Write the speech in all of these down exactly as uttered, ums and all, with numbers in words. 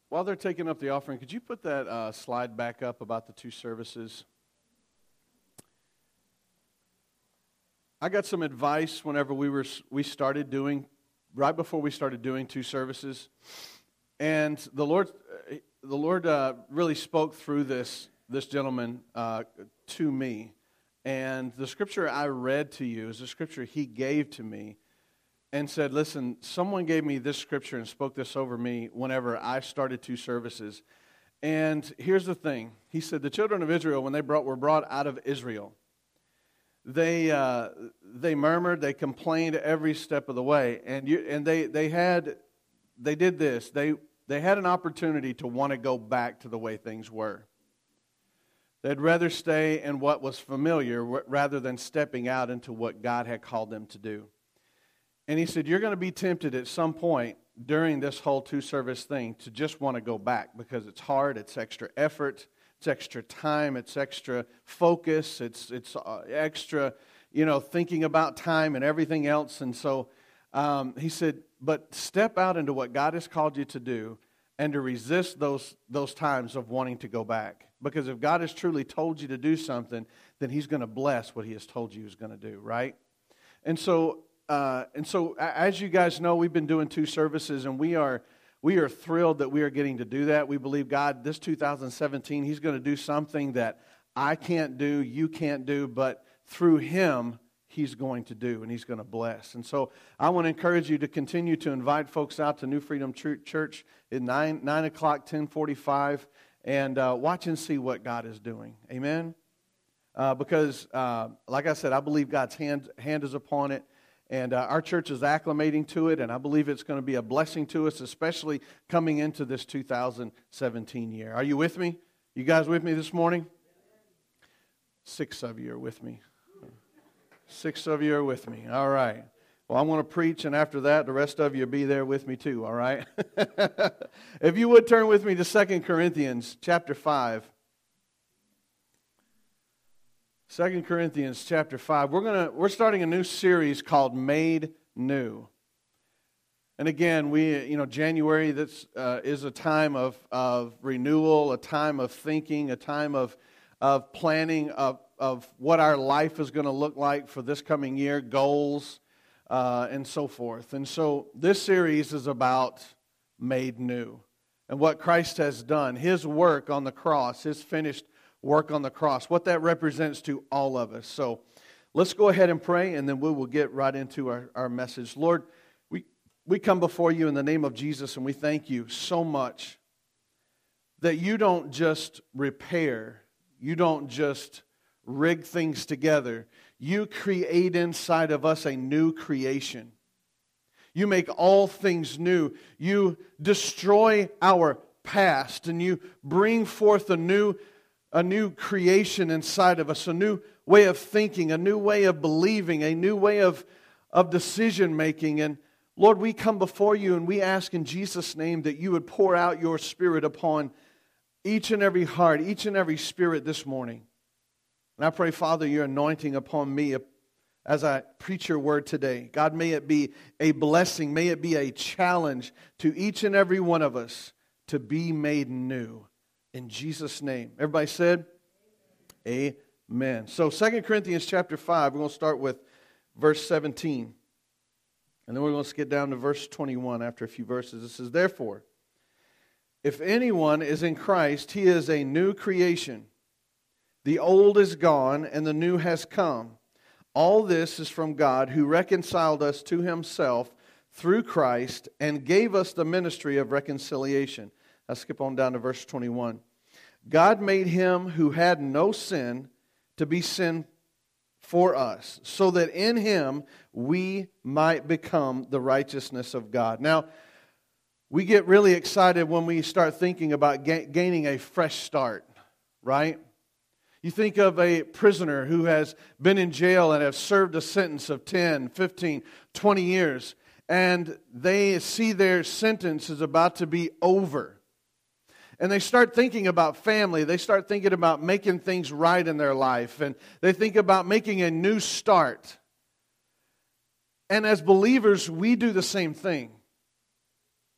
while they're taking up the offering, could you put that uh, slide back up about the two services? I got some advice whenever we were we started doing, right before we started doing two services, and the Lord, the Lord uh, really spoke through this this gentleman uh, to me, and the scripture I read to you is the scripture he gave to me, and said, "Listen, someone gave me this scripture and spoke this over me whenever I started two services, and here's the thing." He said, "The children of Israel, when they brought were brought out of Israel." They uh, they murmured, they complained every step of the way, and you and they they had they did this. They they had an opportunity to want to go back to the way things were. They'd rather stay in what was familiar rather than stepping out into what God had called them to do. And he said, "You're going to be tempted at some point during this whole two-service thing to just want to go back because it's hard, it's extra effort. It's extra time, it's extra focus, it's it's uh, extra, you know, thinking about time and everything else." And so um, he said, "But step out into what God has called you to do and to resist those those times of wanting to go back. Because if God has truly told you to do something, then He's going to bless what He has told you He's going to do, right?" And so, uh, and so, as you guys know, we've been doing two services, and we are... We are thrilled that we are getting to do that. We believe God, this two thousand seventeen, He's going to do something that I can't do, you can't do, but through Him, He's going to do, and He's going to bless. And so I want to encourage you to continue to invite folks out to New Freedom Church at nine, nine o'clock, ten forty-five, and uh, watch and see what God is doing. Amen? Uh, because, uh, like I said, I believe God's hand, hand is upon it. And uh, our church is acclimating to it, and I believe it's going to be a blessing to us, especially coming into this two thousand seventeen year. Are you with me? You guys with me this morning? Six of you are with me. Six of you are with me. All right. Well, I'm going to preach, and after that, the rest of you will be there with me too, all right? If you would turn with me to Second Corinthians chapter five. Second Corinthians chapter five. We're gonna we're starting a new series called Made New. And again, we you know January this uh, is a time of of renewal, a time of thinking, a time of of planning of of what our life is going to look like for this coming year, goals, uh, and so forth. And so this series is about made new and what Christ has done, His work on the cross, His finished work on the cross, what that represents to all of us. So let's go ahead and pray, and then we will get right into our, our message. Lord, we, we come before you in the name of Jesus, and we thank you so much that you don't just repair, you don't just rig things together. You create inside of us a new creation. You make all things new. You destroy our past, and you bring forth a new A new creation inside of us, a new way of thinking, a new way of believing, a new way of, of decision making. And Lord, we come before you and we ask in Jesus' name that you would pour out your Spirit upon each and every heart, each and every spirit this morning. And I pray, Father, your anointing upon me as I preach your word today. God, may it be a blessing, may it be a challenge to each and every one of us to be made new. In Jesus' name. Everybody said? Amen. So Second Corinthians chapter five, we're going to start with verse seventeen. And then we're going to skip down to verse twenty-one after a few verses. It says, "Therefore, if anyone is in Christ, he is a new creation. The old is gone and the new has come. All this is from God, who reconciled us to Himself through Christ and gave us the ministry of reconciliation." I'll skip on down to verse twenty-one. "God made Him who had no sin to be sin for us, so that in Him we might become the righteousness of God." Now, we get really excited when we start thinking about ga- gaining a fresh start, right? You think of a prisoner who has been in jail and have served a sentence of ten, fifteen, twenty years, and they see their sentence is about to be over. And they start thinking about family. They start thinking about making things right in their life. And they think about making a new start. And as believers, we do the same thing.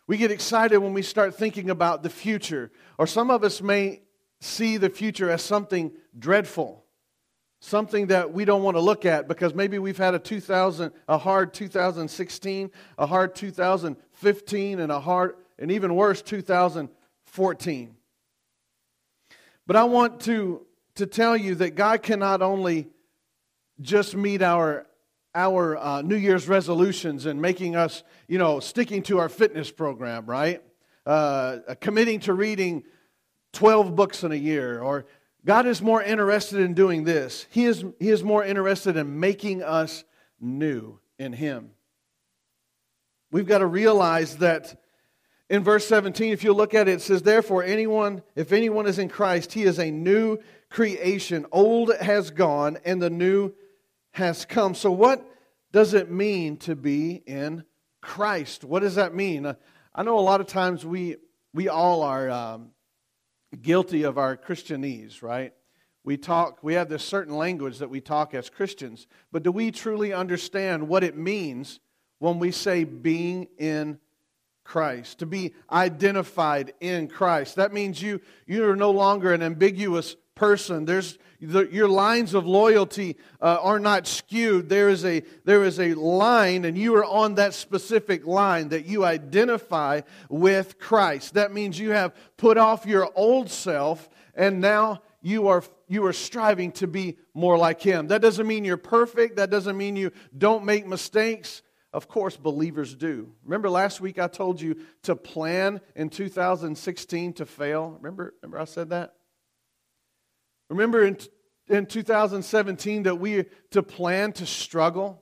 We get excited when we start thinking about the future. Or some of us may see the future as something dreadful, something that we don't want to look at because maybe we've had a two thousand, a hard two thousand sixteen, a hard two thousand fifteen, and a hard, and even worse, two thousand fourteen. But I want to, to tell you that God can not only just meet our our uh, New Year's resolutions and making us, you know, sticking to our fitness program, right? Uh, committing to reading twelve books in a year, or God is more interested in doing this. He is, he is more interested in making us new in Him. We've got to realize that in verse seventeen, if you look at it, it says, therefore, anyone, if anyone is in Christ, he is a new creation. Old has gone and the new has come. So what does it mean to be in Christ? What does that mean? I know a lot of times we, we all are um, guilty of our Christianese, right? We talk, we have this certain language that we talk as Christians, but do we truly understand what it means when we say being in Christ, to be identified in Christ? That means you, you are no longer an ambiguous person. There's the, your lines of loyalty uh, are not skewed. There is a there is a line, and you are on that specific line that you identify with Christ. That means you have put off your old self, and now you are you are striving to be more like Him. That doesn't mean you're perfect. That doesn't mean you don't make mistakes. Of course, believers do. Remember last week I told you to plan in two thousand sixteen to fail? Remember, remember I said that? Remember in, in two thousand seventeen that we to plan to struggle?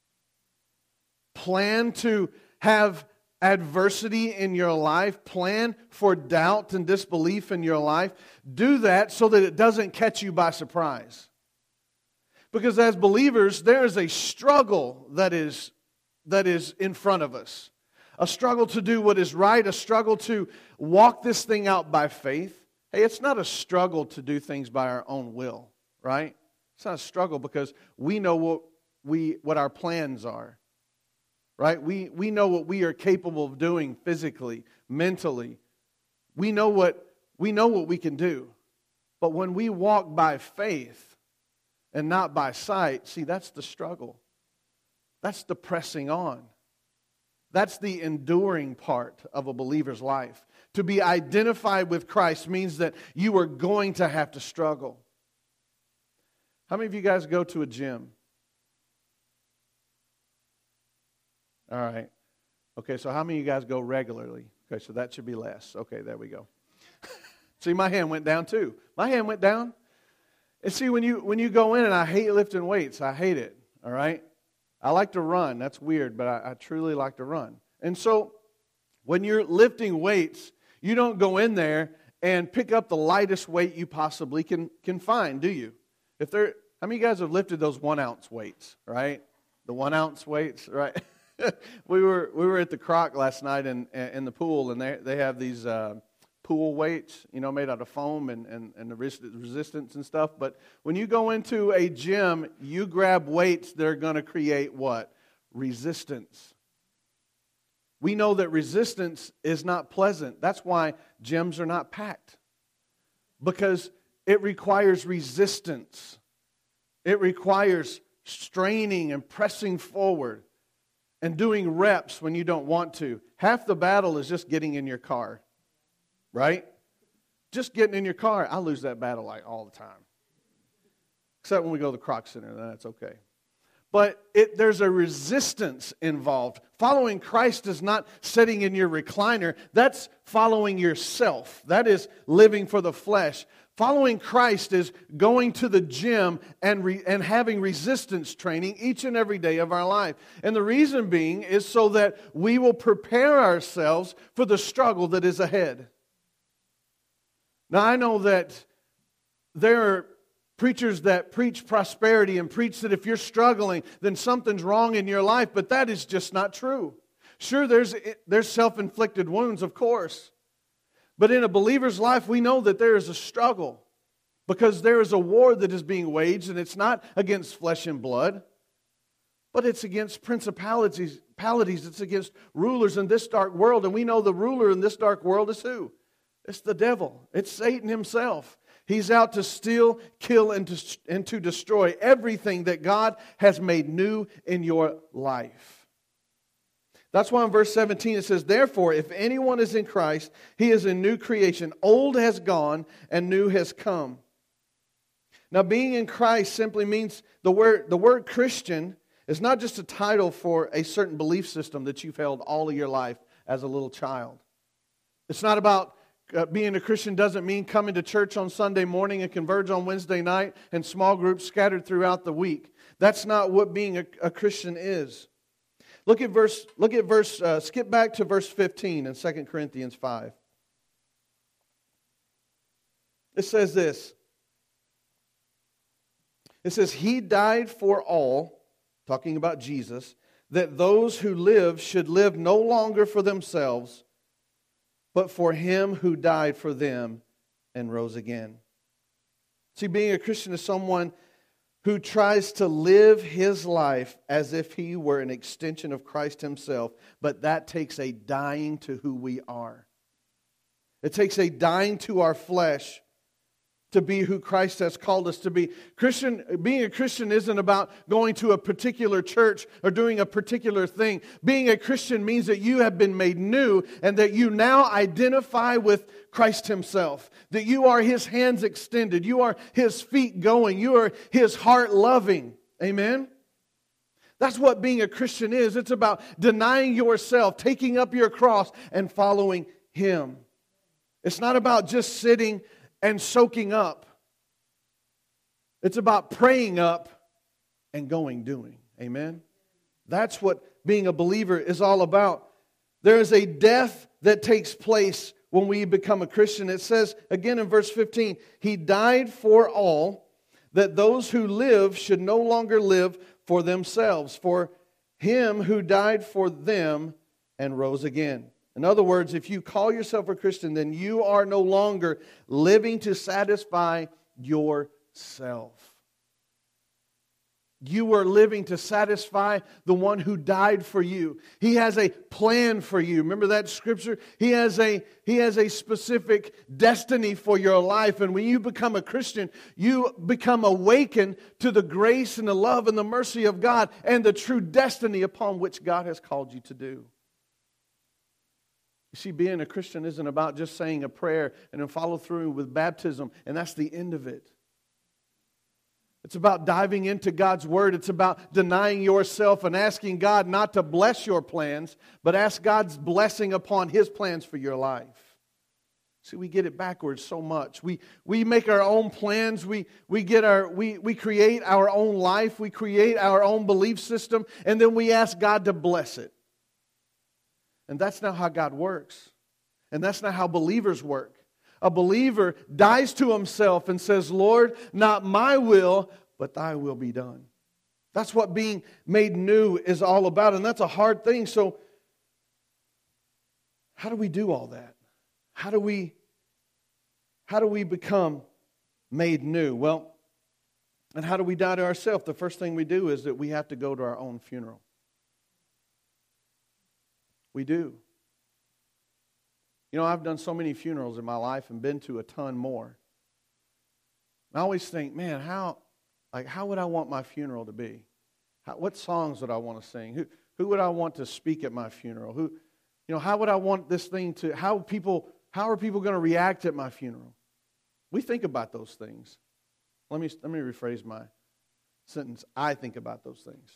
Plan to have adversity in your life? Plan for doubt and disbelief in your life? Do that so that it doesn't catch you by surprise. Because as believers, there is a struggle that is that is in front of us. A struggle to do what is right, a struggle to walk this thing out by faith. Hey, it's not a struggle to do things by our own will, right? It's not a struggle because we know what we what our plans are, right? We we know what we are capable of doing physically, mentally. We know what we know what we can do. But when we walk by faith and not by sight, see, that's the struggle. That's the pressing on. That's the enduring part of a believer's life. To be identified with Christ means that you are going to have to struggle. How many of you guys go to a gym? All right. Okay, so how many of you guys go regularly? Okay, so that should be less. Okay, there we go. See, my hand went down too. My hand went down. And see, when you when you go in, and I hate lifting weights. I hate it, all right? I like to run. That's weird, but I, I truly like to run. And so when you're lifting weights, you don't go in there and pick up the lightest weight you possibly can, can find, do you? If there, how many of you guys have lifted those one-ounce weights, right? The one-ounce weights, right? we were we were at the Croc last night in, in the pool, and they, they have these uh, pool weights, you know, made out of foam and, and, and the resistance and stuff. But when you go into a gym, you grab weights that are going to create what? Resistance. We know that resistance is not pleasant. That's why gyms are not packed. Because it requires resistance. It requires straining and pressing forward and doing reps when you don't want to. Half the battle is just getting in your car. Right? Just getting in your car. I lose that battle like all the time. Except when we go to the Croc Center, then that's okay. But it, there's a resistance involved. Following Christ is not sitting in your recliner. That's following yourself. That is living for the flesh. Following Christ is going to the gym and, re, and having resistance training each and every day of our life. And the reason being is so that we will prepare ourselves for the struggle that is ahead. Now, I know that there are preachers that preach prosperity and preach that if you're struggling, then something's wrong in your life, but that is just not true. Sure, there's, there's self-inflicted wounds, of course. But in a believer's life, we know that there is a struggle because there is a war that is being waged, and it's not against flesh and blood, but it's against principalities, principalities. It's against rulers in this dark world. And we know the ruler in this dark world is who? It's the devil. It's Satan himself. He's out to steal, kill, and to, and to destroy everything that God has made new in your life. That's why in verse seventeen it says, therefore, if anyone is in Christ, he is a new creation. Old has gone and new has come. Now, being in Christ simply means the word, the word Christian is not just a title for a certain belief system that you've held all of your life as a little child. It's not about uh, being a Christian doesn't mean coming to church on Sunday morning and converge on Wednesday night and small groups scattered throughout the week. That's not what being a, a Christian is. Look at verse, look at verse, uh, skip back to verse fifteen in Second Corinthians five. It says this. It says, He died for all, talking about Jesus, that those who live should live no longer for themselves, but for Him who died for them and rose again. See, being a Christian is someone who tries to live his life as if he were an extension of Christ Himself, but that takes a dying to who we are. It takes a dying to our flesh to be who Christ has called us to be. Christian, being a Christian isn't about going to a particular church or doing a particular thing. Being a Christian means that you have been made new and that you now identify with Christ Himself. That you are His hands extended. You are His feet going. You are His heart loving. Amen? That's what being a Christian is. It's about denying yourself, taking up your cross, and following Him. It's not about just sitting and soaking up. It's about praying up and going doing. Amen? That's what being a believer is all about. There is a death that takes place when we become a Christian. It says, again in verse fifteen, He died for all, that those who live should no longer live for themselves, for Him who died for them and rose again. In other words, if you call yourself a Christian, then you are no longer living to satisfy yourself. You are living to satisfy the one who died for you. He has a plan for you. Remember that scripture? He has a, he has a specific destiny for your life. And when you become a Christian, you become awakened to the grace and the love and the mercy of God and the true destiny upon which God has called you to do. You see, being a Christian isn't about just saying a prayer and then follow through with baptism, and that's the end of it. It's about diving into God's Word. It's about denying yourself and asking God not to bless your plans, but ask God's blessing upon His plans for your life. See, we get it backwards so much. We we make our own plans. We we get our we we create our own life. We create our own belief system, and then we ask God to bless it. And that's not how God works. And that's not how believers work. A believer dies to himself and says, Lord, not my will, but Thy will be done. That's what being made new is all about. And that's a hard thing. So how do we do all that? How do we, how do we become made new? Well, and how do we die to ourselves? The first thing we do is that we have to go to our own funeral. We do. You know, I've done so many funerals in my life and been to a ton more. I always think, man, how, like, how would I want my funeral to be? How, what songs would I want to sing? Who, who would I want to speak at my funeral? Who, you know, how would I want this thing to? How people, how are people going to react at my funeral? We think about those things. Let me let me rephrase my sentence. I think about those things.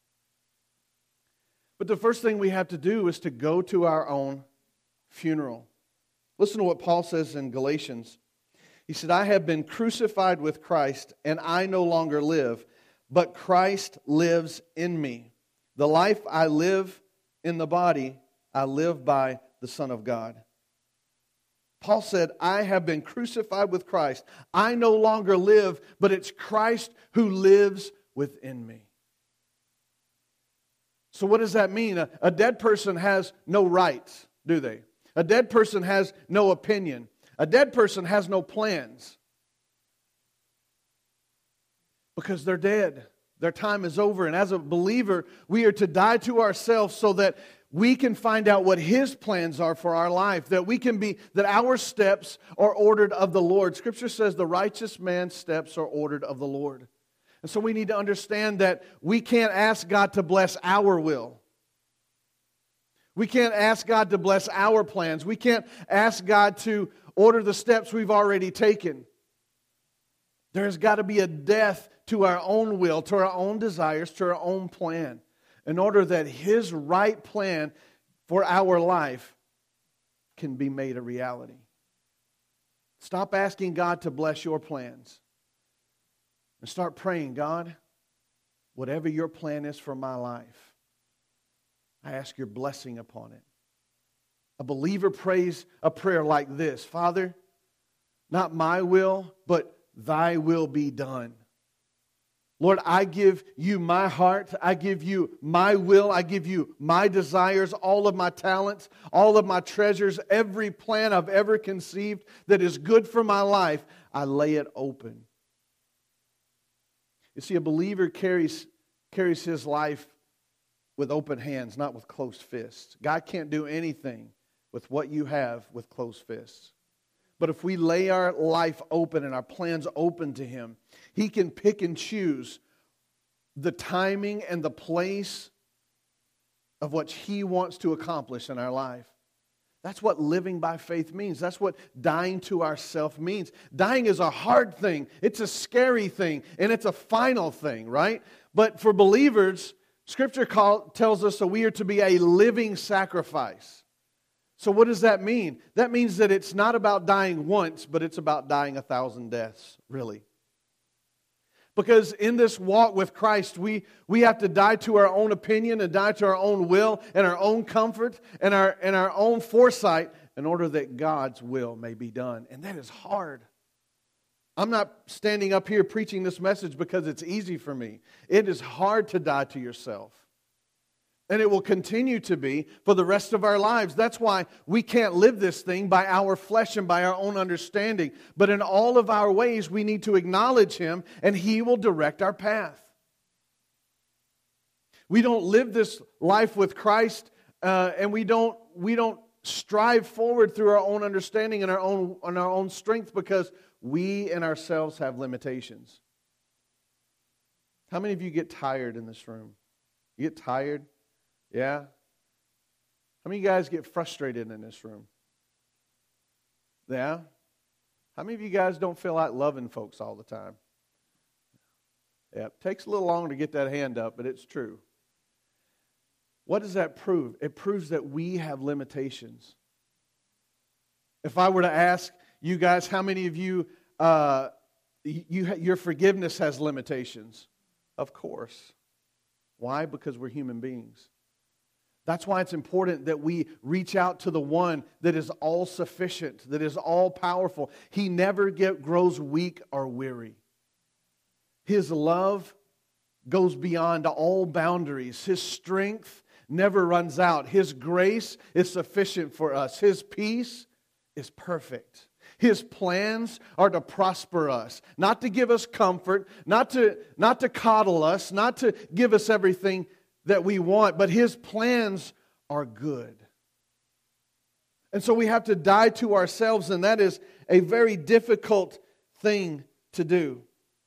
But the first thing we have to do is to go to our own funeral. Listen to what Paul says in Galatians. He said, I have been crucified with Christ, and I no longer live, but Christ lives in me. The life I live in the body, I live by the Son of God. Paul said, I have been crucified with Christ. I no longer live, but it's Christ who lives within me. So what does that mean? A, a dead person has no rights, do they? A dead person has no opinion. A dead person has no plans. Because they're dead. Their time is over. And as a believer, we are to die to ourselves so that we can find out what His plans are for our life, that we can be, that our steps are ordered of the Lord. Scripture says the righteous man's steps are ordered of the Lord. And so we need to understand that we can't ask God to bless our will. We can't ask God to bless our plans. We can't ask God to order the steps we've already taken. There's got to be a death to our own will, to our own desires, to our own plan, in order that His right plan for our life can be made a reality. Stop asking God to bless your plans and start praying, God, whatever your plan is for my life, I ask your blessing upon it. A believer prays a prayer like this: Father, not my will, but thy will be done. Lord, I give you my heart. I give you my will. I give you my desires, all of my talents, all of my treasures, every plan I've ever conceived that is good for my life. I lay it open. You see, a believer carries, carries his life with open hands, not with closed fists. God can't do anything with what you have with closed fists. But if we lay our life open and our plans open to Him, He can pick and choose the timing and the place of what He wants to accomplish in our life. That's what living by faith means. That's what dying to ourself means. Dying is a hard thing. It's a scary thing. And it's a final thing, right? But for believers, Scripture call, tells us that we are to be a living sacrifice. So what does that mean? That means that it's not about dying once, but it's about dying a thousand deaths, really. Because in this walk with Christ, we, we have to die to our own opinion and die to our own will and our own comfort and our, and our own foresight in order that God's will may be done. And that is hard. I'm not standing up here preaching this message because it's easy for me. It is hard to die to yourself. And it will continue to be for the rest of our lives. That's why we can't live this thing by our flesh and by our own understanding. But in all of our ways, we need to acknowledge Him, and He will direct our path. We don't live this life with Christ, uh, and we don't we don't strive forward through our own understanding and our own and our own strength, because we and ourselves have limitations. How many of you get tired in this room? You get tired? Yeah? How many of you guys get frustrated in this room? Yeah? How many of you guys don't feel like loving folks all the time? Yeah, it takes a little longer to get that hand up, but it's true. What does that prove? It proves that we have limitations. If I were to ask you guys, how many of you, uh, you your forgiveness has limitations? Of course. Why? Because we're human beings. That's why it's important that we reach out to the one that is all sufficient, that is all powerful. He never get, grows weak or weary. His love goes beyond all boundaries. His strength never runs out. His grace is sufficient for us. His peace is perfect. His plans are to prosper us, not to give us comfort, not to, not to coddle us, not to give us everything that we want, but His plans are good. And so we have to die to ourselves, and that is a very difficult thing to do.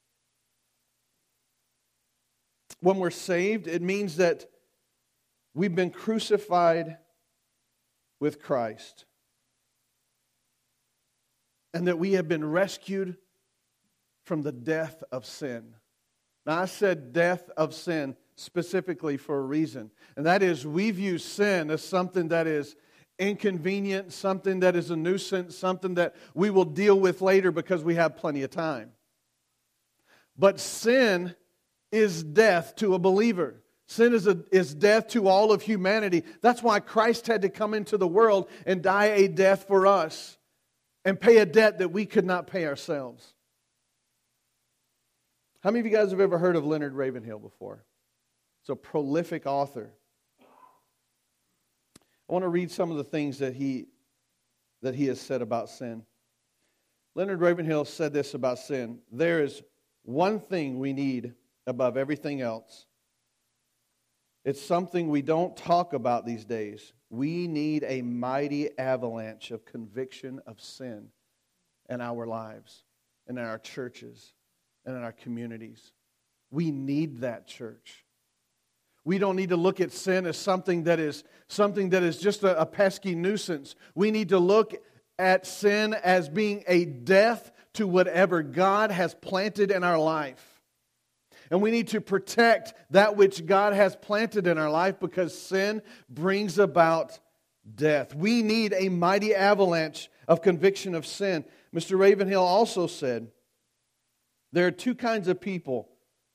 When we're saved, it means that we've been crucified with Christ, and that we have been rescued from the death of sin. Now, I said death of sin specifically for a reason. And that is, we view sin as something that is inconvenient, something that is a nuisance, something that we will deal with later because we have plenty of time. But sin is death to a believer. Sin is, a, is death to all of humanity. That's why Christ had to come into the world and die a death for us and pay a debt that we could not pay ourselves. How many of you guys have ever heard of Leonard Ravenhill before? He's a prolific author. I want to read some of the things that he, that he has said about sin. Leonard Ravenhill said this about sin: there is one thing we need above everything else. It's something we don't talk about these days. We need a mighty avalanche of conviction of sin in our lives, and in our churches, and in our communities. We need that, church. We don't need to look at sin as something that is something that is just a, a pesky nuisance. We need to look at sin as being a death to whatever God has planted in our life. And we need to protect that which God has planted in our life, because sin brings about death. We need a mighty avalanche of conviction of sin. Mister Ravenhill also said, there are two kinds of people.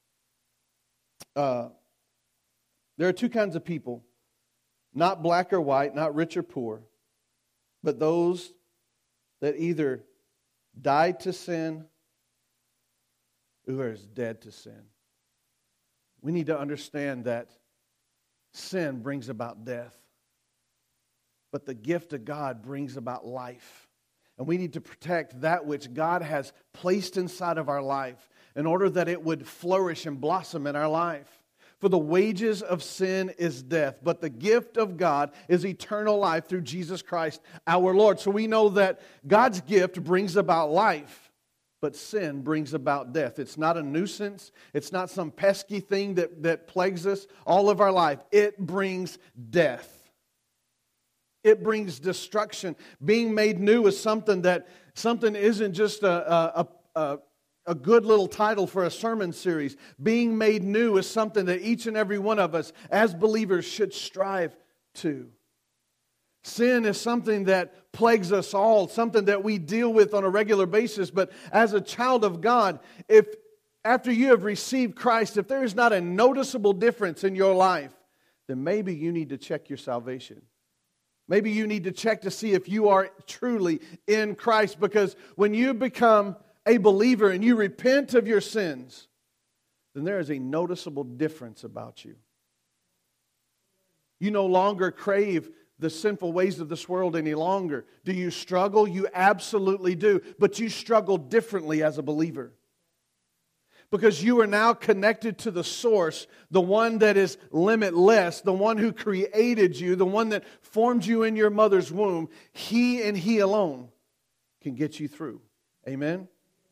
Uh, there are two kinds of people, not black or white, not rich or poor, but those that either died to sin or is dead to sin. We need to understand that sin brings about death, but the gift of God brings about life. And we need to protect that which God has placed inside of our life in order that it would flourish and blossom in our life. For the wages of sin is death, but the gift of God is eternal life through Jesus Christ our Lord. So we know that God's gift brings about life, but sin brings about death. It's not a nuisance. It's not some pesky thing that, that plagues us all of our life. It brings death. It brings destruction. Being made new is something that something isn't just a, a, a, a good little title for a sermon series. Being made new is something that each and every one of us as believers should strive to. Sin is something that plagues us all, something that we deal with on a regular basis. But as a child of God, if after you have received Christ, if there is not a noticeable difference in your life, then maybe you need to check your salvation. Maybe you need to check to see if you are truly in Christ, because when you become a believer and you repent of your sins, then there is a noticeable difference about you. You no longer crave the sinful ways of this world any longer. Do you struggle? You absolutely do, but you struggle differently as a believer. Because you are now connected to the source, the one that is limitless, the one who created you, the one that formed you in your mother's womb. He and He alone can get you through. Amen?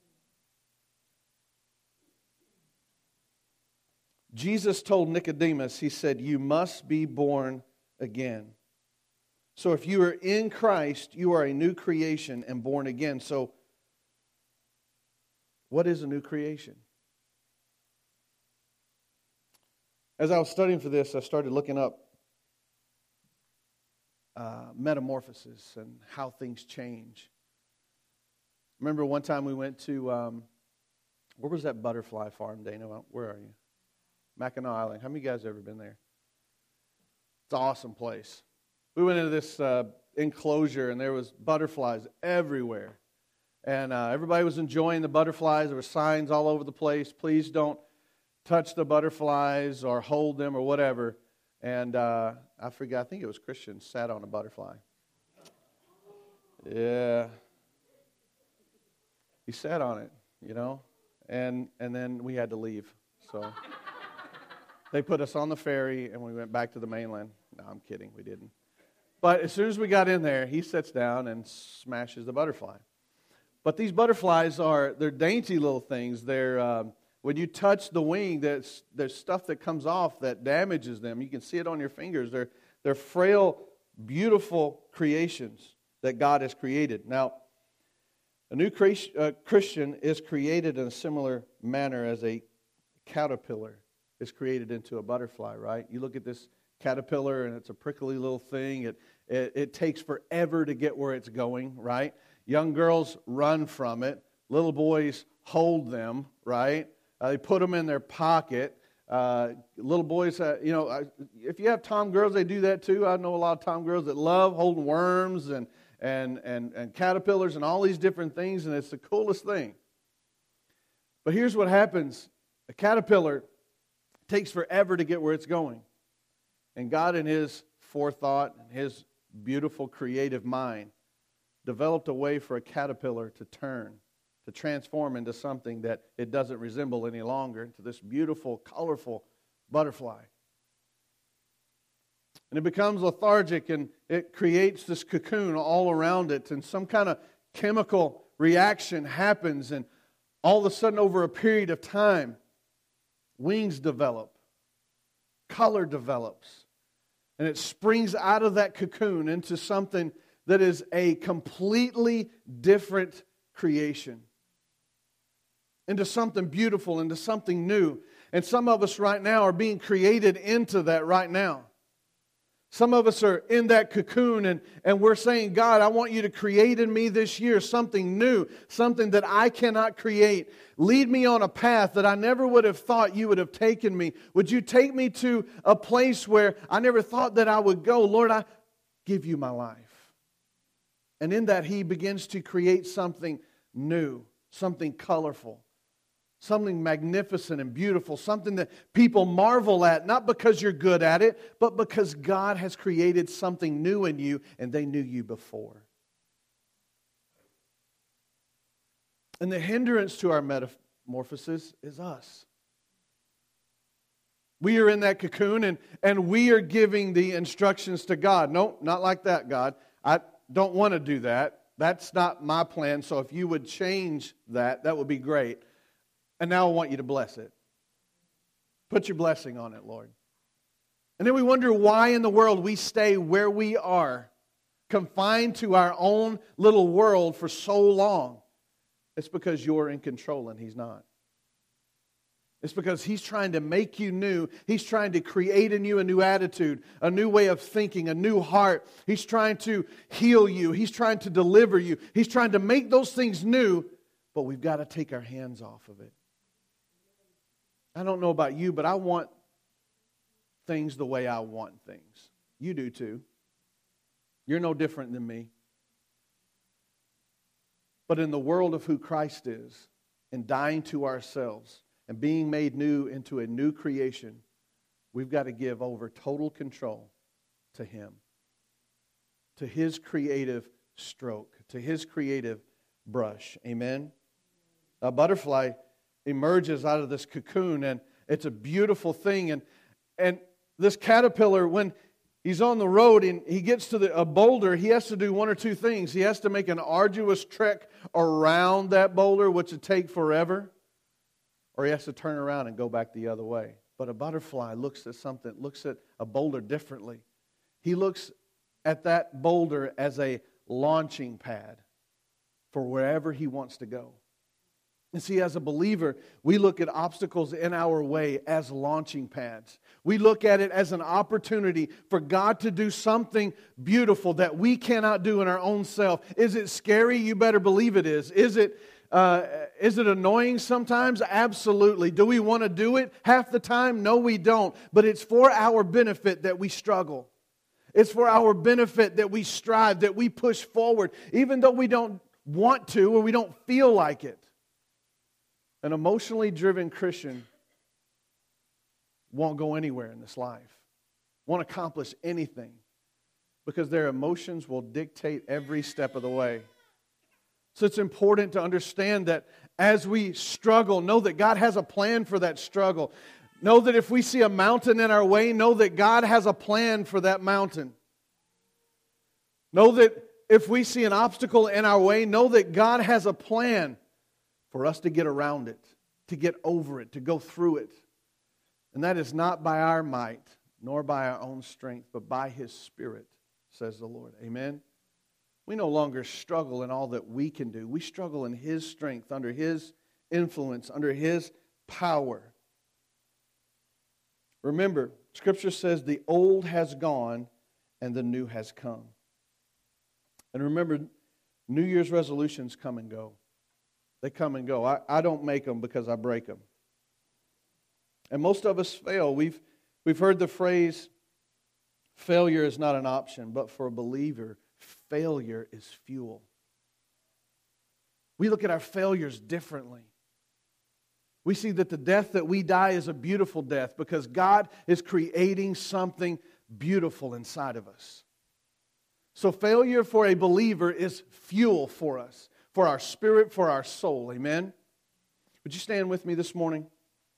Jesus told Nicodemus, He said, you must be born again. So if you are in Christ, you are a new creation and born again. So what is a new creation? As I was studying for this, I started looking up uh, metamorphosis and how things change. Remember one time we went to, um, where was that butterfly farm, Dana? Where are you? Mackinac Island. How many of you guys have ever been there? It's an awesome place. We went into this uh, enclosure, and there was butterflies everywhere. And uh, everybody was enjoying the butterflies. There were signs all over the place. Please don't touch the butterflies or hold them or whatever. And uh, I forgot, I think it was Christian, sat on a butterfly. Yeah. He sat on it, you know, and and then we had to leave. So they put us on the ferry and we went back to the mainland. No, I'm kidding, we didn't. But as soon as we got in there, he sits down and smashes the butterfly. But these butterflies are, they're dainty little things. They're... Um, When you touch the wing, there's, there's stuff that comes off that damages them. You can see it on your fingers. They're, they're frail, beautiful creations that God has created. Now, a new cre- uh, Christian is created in a similar manner as a caterpillar is created into a butterfly, right? You look at this caterpillar and it's a prickly little thing. It, it, it takes forever to get where it's going, right? Young girls run from it. Little boys hold them, right? Uh, they put them in their pocket. Uh, little boys, uh, you know, uh, if you have tom girls, they do that too. I know a lot of tom girls that love holding worms and, and, and, and caterpillars and all these different things, and it's the coolest thing. But here's what happens. A caterpillar takes forever to get where it's going. And God, in His forethought and His beautiful creative mind, developed a way for a caterpillar to turn, to transform into something that it doesn't resemble any longer, into this beautiful, colorful butterfly. And it becomes lethargic, and it creates this cocoon all around it, and some kind of chemical reaction happens, and all of a sudden, over a period of time, wings develop, color develops, and it springs out of that cocoon into something that is a completely different creation, into something beautiful, into something new. And some of us right now are being created into that right now. Some of us are in that cocoon, and, and we're saying, God, I want you to create in me this year something new, something that I cannot create. Lead me on a path that I never would have thought you would have taken me. Would you take me to a place where I never thought that I would go? Lord, I give you my life. And in that, He begins to create something new, something colorful, something magnificent and beautiful, something that people marvel at, not because you're good at it, but because God has created something new in you and they knew you before. And the hindrance to our metamorphosis is us. We are in that cocoon, and, and we are giving the instructions to God. No, not like that, God. I don't want to do that. That's not my plan, so if you would change that, that would be great. And now I want you to bless it. Put your blessing on it, Lord. And then we wonder why in the world we stay where we are, confined to our own little world for so long. It's because you're in control and He's not. It's because He's trying to make you new. He's trying to create in you a new attitude, a new way of thinking, a new heart. He's trying to heal you. He's trying to deliver you. He's trying to make those things new, but we've got to take our hands off of it. I don't know about you, but I want things the way I want things. You do too. You're no different than me. But in the world of who Christ is, and dying to ourselves, and being made new into a new creation, we've got to give over total control to Him, to His creative stroke, to His creative brush. Amen? A butterfly emerges out of this cocoon, and it's a beautiful thing. And and this caterpillar, when he's on the road and he gets to the, a boulder, he has to do one or two things. He has to make an arduous trek around that boulder, which would take forever, or he has to turn around and go back the other way. But a butterfly looks at something, looks at a boulder differently. He looks at that boulder as a launching pad for wherever he wants to go. And see, as a believer, we look at obstacles in our way as launching pads. We look at it as an opportunity for God to do something beautiful that we cannot do in our own self. Is it scary? You better believe it is. Is it, uh, is it annoying sometimes? Absolutely. Do we want to do it half the time? No, we don't. But it's for our benefit that we struggle. It's for our benefit that we strive, that we push forward, even though we don't want to or we don't feel like it. An emotionally driven Christian won't go anywhere in this life, won't accomplish anything, because their emotions will dictate every step of the way. So it's important to understand that as we struggle, know that God has a plan for that struggle. Know that if we see a mountain in our way, know that God has a plan for that mountain. Know that if we see an obstacle in our way, know that God has a plan for us to get around it, to get over it, to go through it. And that is not by our might, nor by our own strength, but by His Spirit, says the Lord. Amen? We no longer struggle in all that we can do. We struggle in His strength, under His influence, under His power. Remember, Scripture says the old has gone and the new has come. And remember, New Year's resolutions come and go. They come and go. I, I don't make them because I break them. And most of us fail. We've, we've heard the phrase, failure is not an option, but for a believer, failure is fuel. We look at our failures differently. We see that the death that we die is a beautiful death because God is creating something beautiful inside of us. So failure for a believer is fuel for us. for our spirit, for our soul. Amen? Would you stand with me this morning?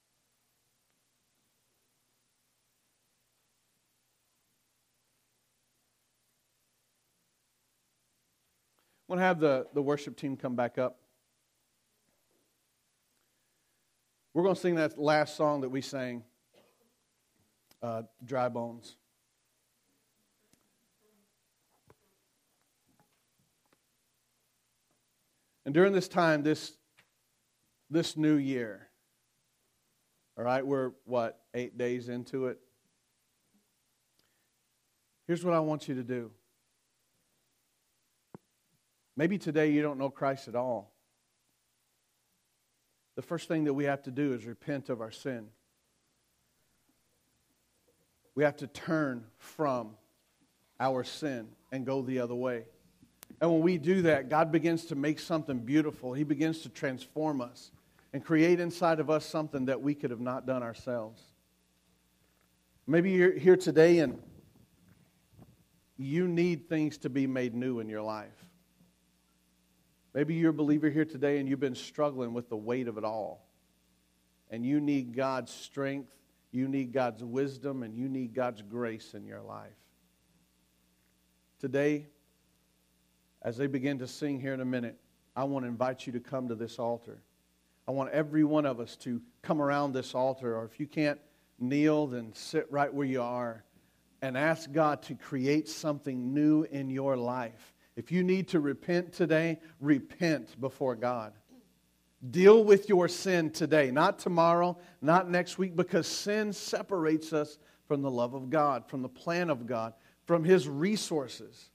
I want to have the, the worship team come back up. We're going to sing that last song that we sang, uh, Dry Bones. And during this time, this, this new year, all right, we're, what, eight days into it? Here's what I want you to do. Maybe today you don't know Christ at all. The first thing that we have to do is repent of our sin. We have to turn from our sin and go the other way. And when we do that, God begins to make something beautiful. He begins to transform us and create inside of us something that we could have not done ourselves. Maybe you're here today and you need things to be made new in your life. Maybe you're a believer here today and you've been struggling with the weight of it all. And you need God's strength, you need God's wisdom, and you need God's grace in your life. Today, as they begin to sing here in a minute, I want to invite you to come to this altar. I want every one of us to come around this altar, or if you can't kneel, then sit right where you are and ask God to create something new in your life. If you need to repent today, repent before God. Deal with your sin today, not tomorrow, not next week, because sin separates us from the love of God, from the plan of God, from His resources.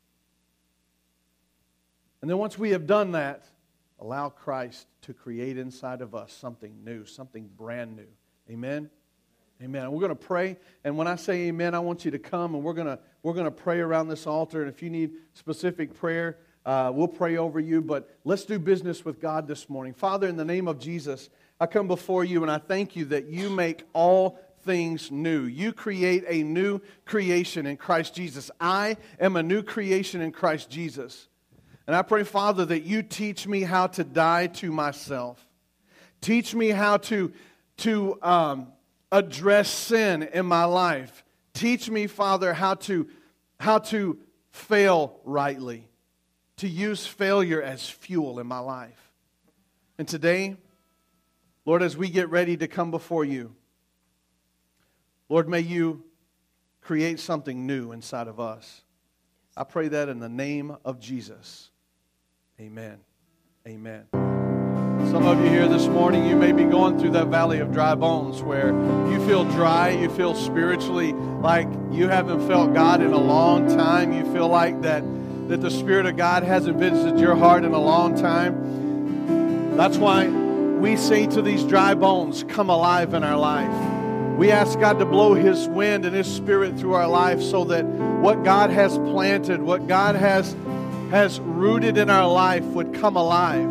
And then once we have done that, allow Christ to create inside of us something new, something brand new. Amen? Amen. We're going to pray, and when I say amen, I want you to come, and we're going to we're going to pray around this altar. And if you need specific prayer, uh, we'll pray over you. But let's do business with God this morning. Father, in the name of Jesus, I come before you, and I thank you that you make all things new. You create a new creation in Christ Jesus. I am a new creation in Christ Jesus. And I pray, Father, that you teach me how to die to myself. Teach me how to to um, address sin in my life. Teach me, Father, how to, how to fail rightly, to use failure as fuel in my life. And today, Lord, as we get ready to come before you, Lord, may you create something new inside of us. I pray that in the name of Jesus. Amen. Amen. Some of you here this morning, you may be going through that valley of dry bones where you feel dry, you feel spiritually like you haven't felt God in a long time. You feel like that, that the Spirit of God hasn't visited your heart in a long time. That's why we say to these dry bones, come alive in our life. We ask God to blow His wind and His Spirit through our life so that what God has planted, what God has, has rooted in our life would come alive.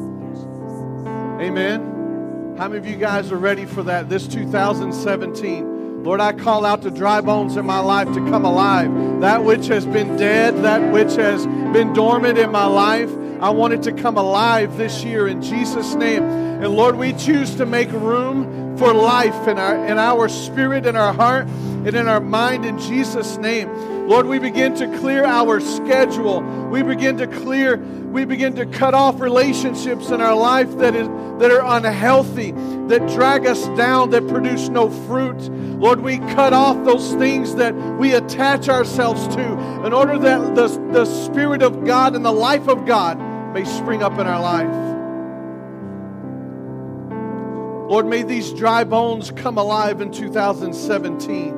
Amen. How many of you guys are ready for that this two thousand seventeen? Lord, I call out the dry bones in my life to come alive. That which has been dead, that which has been dormant in my life, I want it to come alive this year in Jesus' name. And Lord, we choose to make room for life in our, in our spirit, in our heart, and in our mind in Jesus' name. Lord, we begin to clear our schedule. We begin to clear, we begin to cut off relationships in our life that is that are unhealthy, that drag us down, that produce no fruit. Lord, we cut off those things that we attach ourselves to in order that the, the Spirit of God and the life of God may spring up in our life. Lord, may these dry bones come alive in two thousand seventeen.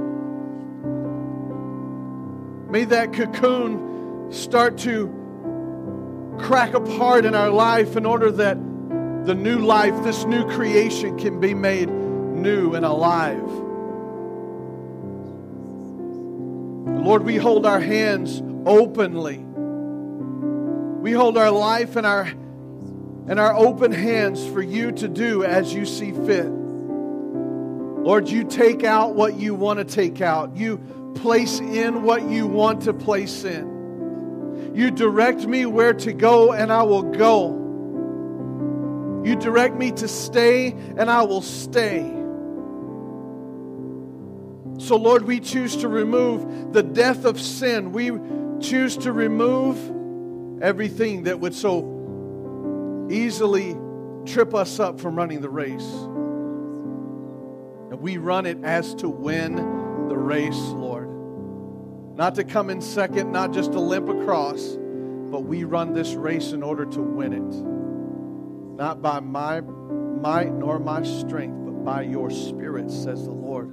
May that cocoon start to crack apart in our life in order that the new life, this new creation can be made new and alive. Lord, we hold our hands openly. We hold our life in our, in our open hands for you to do as you see fit. Lord, you take out what you want to take out. You place in what you want to place in. You direct me where to go, and I will go. You direct me to stay, and I will stay. So, Lord, we choose to remove the death of sin. We choose to remove everything that would so easily trip us up from running the race. And we run it as to win the race, Lord. Not to come in second, not just to limp across, but we run this race in order to win it. Not by my might nor my strength, but by your Spirit, says the Lord.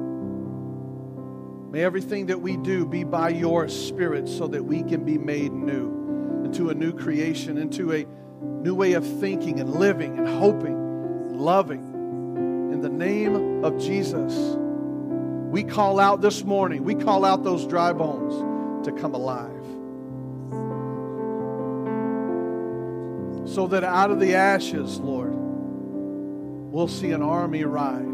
May everything that we do be by your Spirit so that we can be made new, into a new creation, into a new way of thinking and living and hoping and loving. In the name of Jesus, we call out this morning, we call out those dry bones to come alive. So that out of the ashes, Lord, we'll see an army arise.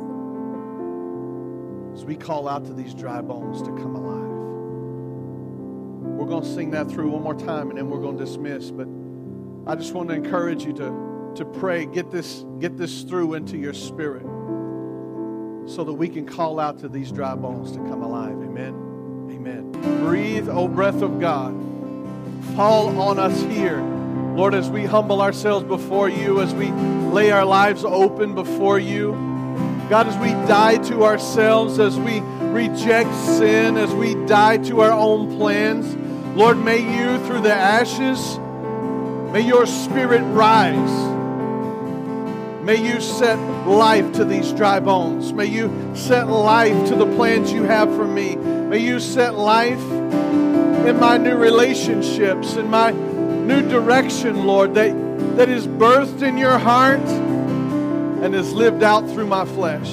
As we call out to these dry bones to come alive. We're going to sing that through one more time and then we're going to dismiss. But I just want to encourage you to, to pray, get this, get this through into your spirit so that we can call out to these dry bones to come alive. Amen. Amen. Breathe, O breath of God. Fall on us here. Lord, as we humble ourselves before you, as we lay our lives open before you, God, as we die to ourselves, as we reject sin, as we die to our own plans, Lord, may you, through the ashes, may your Spirit rise. May you set life to these dry bones. May you set life to the plans you have for me. May you set life in my new relationships, in my new direction, Lord, that, that is birthed in your heart and is lived out through my flesh.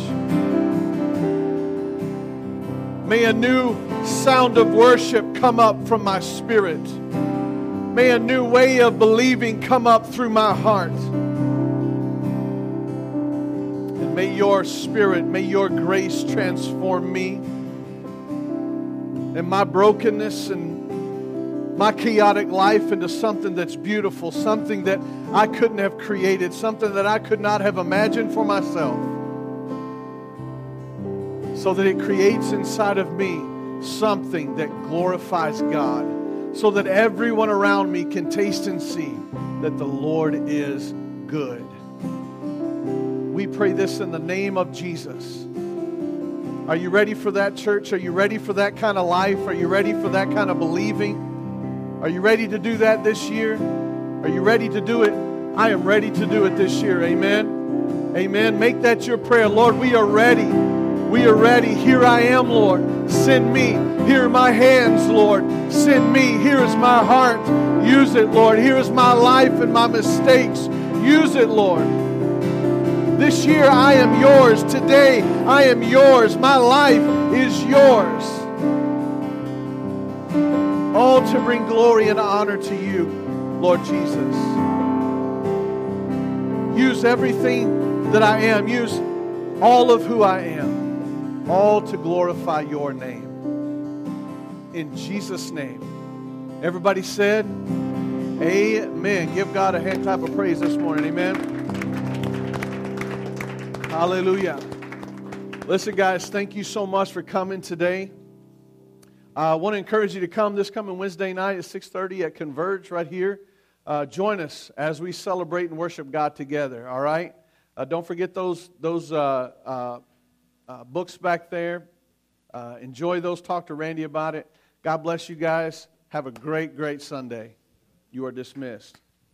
May a new sound of worship come up from my spirit. May a new way of believing come up through my heart. And may your Spirit, may your grace transform me and my brokenness and my chaotic life into something that's beautiful, something that I couldn't have created, something that I could not have imagined for myself, so that it creates inside of me something that glorifies God, so that everyone around me can taste and see that the Lord is good. We pray this in the name of Jesus. Are you ready for that, church? Are you ready for that kind of life? Are you ready for that kind of believing? Are you ready to do that this year? Are you ready to do it? I am ready to do it this year. Amen. Amen. Make that your prayer. Lord, we are ready. We are ready. Here I am, Lord. Send me. Here are my hands, Lord. Send me. Here is my heart. Use it, Lord. Here is my life and my mistakes. Use it, Lord. This year I am yours. Today I am yours. My life is yours. All to bring glory and honor to you, Lord Jesus. Use everything that I am. Use all of who I am. All to glorify your name. In Jesus' name. Everybody said, amen. Give God a hand clap of praise this morning. Amen. Hallelujah. Listen, guys, thank you so much for coming today. I want to encourage you to come this coming Wednesday night at six thirty at Converge right here. Uh, join us as we celebrate and worship God together, all right? Uh, don't forget those, those uh, uh, uh, books back there. Uh, enjoy those. Talk to Randy about it. God bless you guys. Have a great, great Sunday. You are dismissed.